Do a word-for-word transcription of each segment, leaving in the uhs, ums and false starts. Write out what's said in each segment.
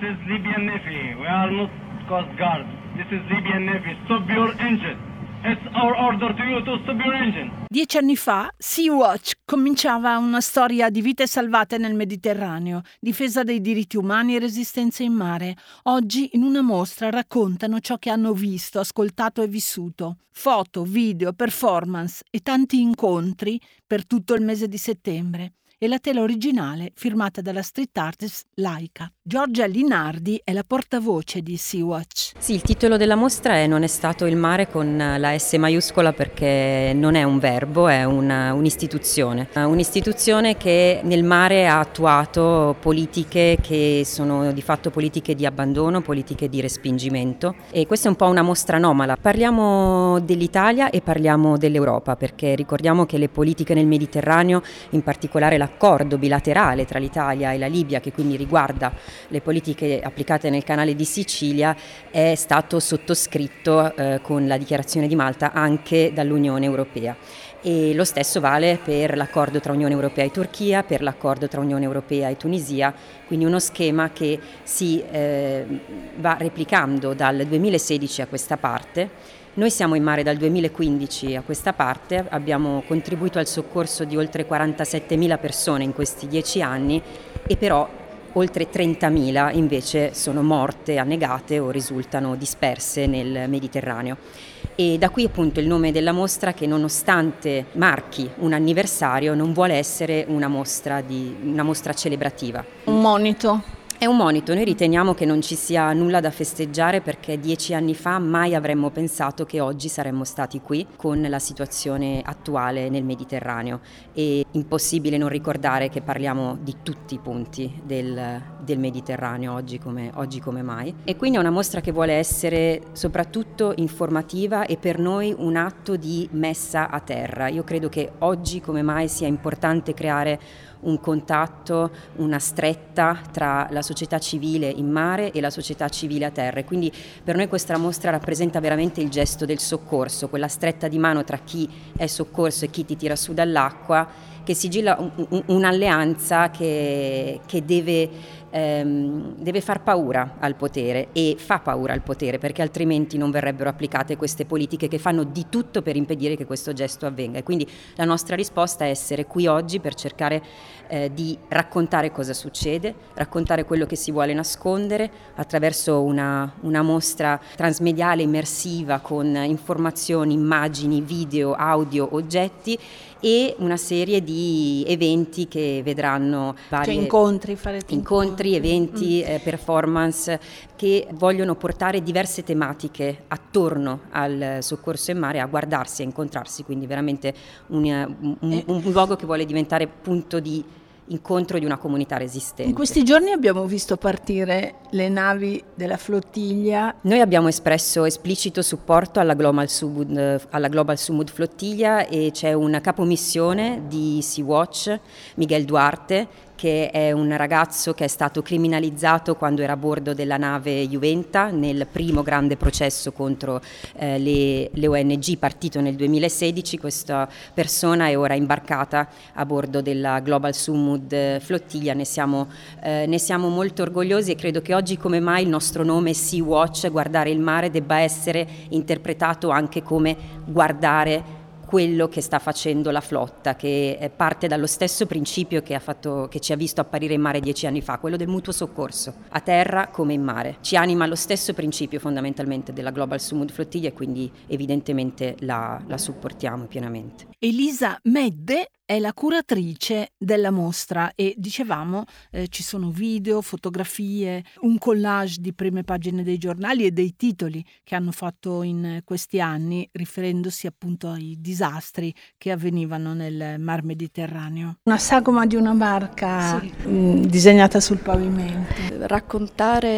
is Libyan Navy. We are not Coast Guard. This is Libyan Navy. Stop your engine. It's our order to you to stop your engine. Dieci anni fa Sea-Watch cominciava una storia di vite salvate nel Mediterraneo, difesa dei diritti umani e resistenza in mare. Oggi in una mostra raccontano ciò che hanno visto, ascoltato e vissuto. Foto, video, performance e tanti incontri per tutto il mese di settembre. E la tela originale firmata dalla street artist Laika. Giorgia Linardi è la portavoce di Sea-Watch. Sì, il titolo della mostra è Non è stato il mare con la S maiuscola perché non è un verbo, è una, un'istituzione. Un'istituzione che nel mare ha attuato politiche che sono di fatto politiche di abbandono, politiche di respingimento e questa è un po' una mostra anomala. Parliamo dell'Italia e parliamo dell'Europa perché ricordiamo che le politiche nel Mediterraneo, in particolare l'accordo bilaterale tra l'Italia e la Libia che quindi riguarda le politiche applicate nel canale di Sicilia è stato sottoscritto eh, con la dichiarazione di Malta anche dall'Unione Europea e lo stesso vale per l'accordo tra Unione Europea e Turchia, per l'accordo tra Unione Europea e Tunisia, quindi uno schema che si eh, va replicando dal duemilasedici a questa parte. Noi siamo in mare dal duemilaquindici a questa parte, abbiamo contribuito al soccorso di oltre quarantasettemila persone in questi dieci anni e però oltre trentamila invece sono morte, annegate o risultano disperse nel Mediterraneo. E da qui appunto il nome della mostra che nonostante marchi un anniversario non vuole essere una mostra, di, una mostra celebrativa. Un monito. È un monito, noi riteniamo che non ci sia nulla da festeggiare perché dieci anni fa mai avremmo pensato che oggi saremmo stati qui con la situazione attuale nel Mediterraneo. È impossibile non ricordare che parliamo di tutti i punti del, del Mediterraneo oggi come, oggi come mai. E quindi è una mostra che vuole essere soprattutto informativa e per noi un atto di messa a terra. Io credo che oggi come mai sia importante creare un contatto, una stretta tra la società civile in mare e la società civile a terra e quindi per noi questa mostra rappresenta veramente il gesto del soccorso, quella stretta di mano tra chi è soccorso e chi ti tira su dall'acqua che sigilla un, un, un'alleanza che, che deve, ehm, deve far paura al potere e fa paura al potere perché altrimenti non verrebbero applicate queste politiche che fanno di tutto per impedire che questo gesto avvenga e quindi la nostra risposta è essere qui oggi per cercare eh, di raccontare cosa succede, raccontare quello che si vuole nascondere attraverso una, una mostra transmediale immersiva con informazioni, immagini, video, audio, oggetti e una serie di eventi che vedranno vari cioè incontri, farete incontri, incontri. eventi, mm. eh, performance che vogliono portare diverse tematiche attorno al soccorso in mare a guardarsi e incontrarsi, quindi veramente un, un, un, un luogo che vuole diventare punto di incontro di una comunità resistente. In questi giorni abbiamo visto partire le navi della flottiglia. Noi abbiamo espresso esplicito supporto alla Global Sumud, alla Global Sumud Flottiglia e c'è un capomissione di Sea-Watch, Miguel Duarte, che è un ragazzo che è stato criminalizzato quando era a bordo della nave Juventa nel primo grande processo contro eh, le, le O N G partito nel duemilasedici. Questa persona è ora imbarcata a bordo della Global Sumud Flottiglia, ne siamo, eh, ne siamo molto orgogliosi e credo che oggi come mai il nostro nome Sea-Watch, guardare il mare, debba essere interpretato anche come guardare quello che sta facendo la flotta, che parte dallo stesso principio che, ha fatto, che ci ha visto apparire in mare dieci anni fa, quello del mutuo soccorso, a terra come in mare. Ci anima lo stesso principio fondamentalmente della Global Sumud Flottiglia e quindi evidentemente la, la supportiamo pienamente. Elisa Medde è la curatrice della mostra e dicevamo eh, ci sono video, fotografie, un collage di prime pagine dei giornali e dei titoli che hanno fatto in questi anni riferendosi appunto ai disastri che avvenivano nel Mar Mediterraneo. Una sagoma di una barca sì. mh, disegnata sul pavimento. Raccontare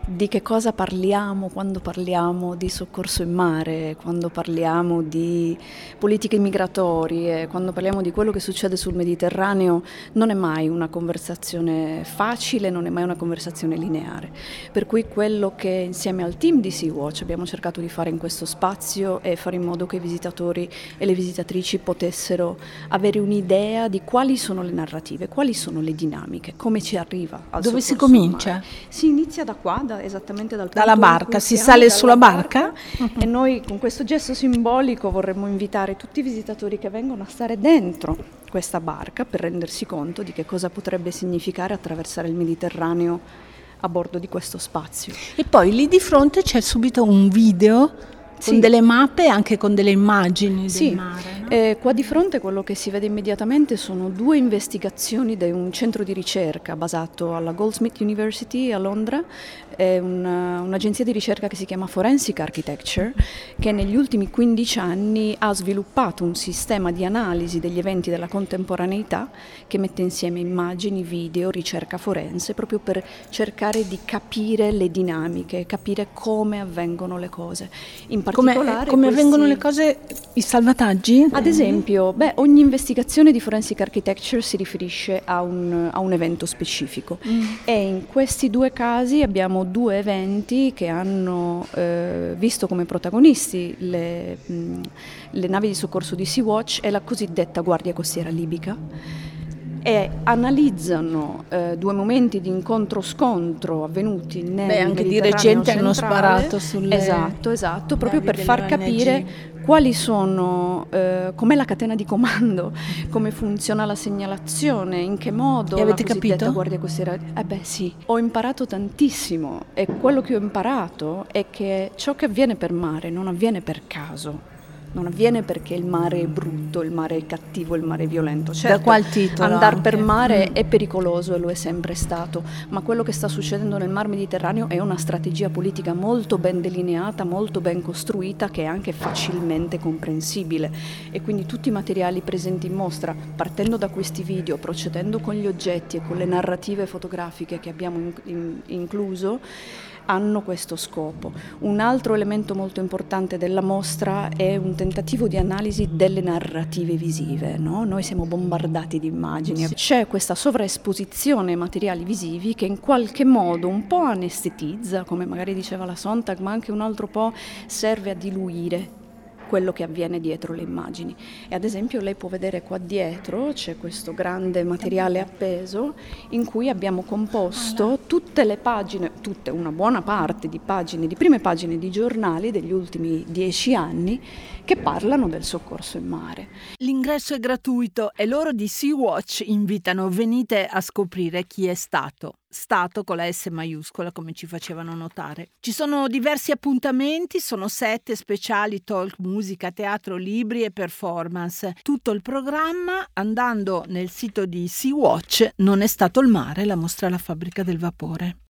di che cosa parliamo quando parliamo di soccorso in mare, quando parliamo di politiche migratorie, quando parliamo di quello che succede sul Mediterraneo, non è mai una conversazione facile, non è mai una conversazione lineare. Per cui quello che insieme al team di Sea-Watch abbiamo cercato di fare in questo spazio è fare in modo che i visitatori e le visitatrici potessero avere un'idea di quali sono le narrative, quali sono le dinamiche, come ci arriva al Dove si soccorso in comincia? mare. Si inizia da qua, da, esattamente dal punto Dalla in barca, cui si siamo, sale dalla sulla barca? E noi con questo gesto simbolico vorremmo invitare tutti i visitatori che vengono a stare dentro questa barca per rendersi conto di che cosa potrebbe significare attraversare il Mediterraneo a bordo di questo spazio. E poi lì di fronte c'è subito un video con Sì. delle mappe e anche con delle immagini Sì, del mare, no? eh, qua di fronte quello che si vede immediatamente sono due investigazioni di un centro di ricerca basato alla Goldsmith University a Londra, è una, un'agenzia di ricerca che si chiama Forensic Architecture, che negli ultimi quindici anni ha sviluppato un sistema di analisi degli eventi della contemporaneità che mette insieme immagini, video, ricerca forense, proprio per cercare di capire le dinamiche, capire come avvengono le cose. In Come, particolare come questi- avvengono le cose, i salvataggi? Ad esempio, beh, ogni investigazione di Forensic Architecture si riferisce a un, a un evento specifico Mm. e in questi due casi abbiamo due eventi che hanno eh, visto come protagonisti le, mh, le navi di soccorso di Sea-Watch e la cosiddetta Guardia Costiera Libica, e analizzano eh, due momenti di incontro-scontro avvenuti nel Beh, anche di Mediterraneo recente hanno centrale. sparato sulle Esatto, esatto, proprio navi per far delle O N G. capire quali sono, eh, com'è la catena di comando, come funziona la segnalazione, in che modo E avete la cosiddetta capito? Guardia Costiera. Eh beh sì, ho imparato tantissimo e quello che ho imparato è che ciò che avviene per mare non avviene per caso. Non avviene perché il mare è brutto, il mare è cattivo, il mare è violento. Certo, qua il titolo andare anche. per mare Mm. è pericoloso e lo è sempre stato, ma quello che sta succedendo nel Mar Mediterraneo è una strategia politica molto ben delineata, molto ben costruita, che è anche facilmente comprensibile. E quindi tutti i materiali presenti in mostra, partendo da questi video, procedendo con gli oggetti e con le narrative fotografiche che abbiamo in- in- incluso, hanno questo scopo. Un altro elemento molto importante della mostra è un tentativo di analisi delle narrative visive, no? Noi siamo bombardati di immagini, Sì. c'è questa sovraesposizione ai materiali visivi che in qualche modo un po' anestetizza, come magari diceva la Sontag, ma anche un altro po' serve a diluire quello che avviene dietro le immagini. E ad esempio lei può vedere qua dietro c'è questo grande materiale appeso in cui abbiamo composto tutte le pagine, tutte, una buona parte di pagine, di prime pagine di giornali degli ultimi dieci anni che parlano del soccorso in mare. L'ingresso è gratuito e loro di Sea-Watch invitano: venite a scoprire chi è stato. Stato con la S maiuscola, come ci facevano notare. Ci sono diversi appuntamenti, sono sette speciali, talk, musica, teatro, libri e performance. Tutto il programma andando nel sito di Sea-Watch. Non è stato il mare, la mostra alla fabbrica del vapore.